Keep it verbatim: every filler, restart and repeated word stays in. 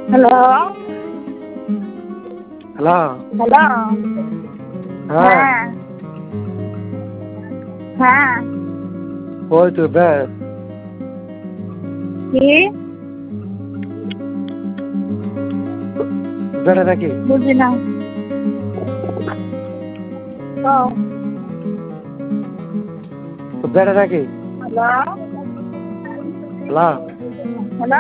hello hello hello হ্যাঁ হ্যাঁ হ্যাঁ ওই তো দেখ কি বেড়ে নাকি বুঝি না তো বেড়ে নাকি হ্যালো হ্যালো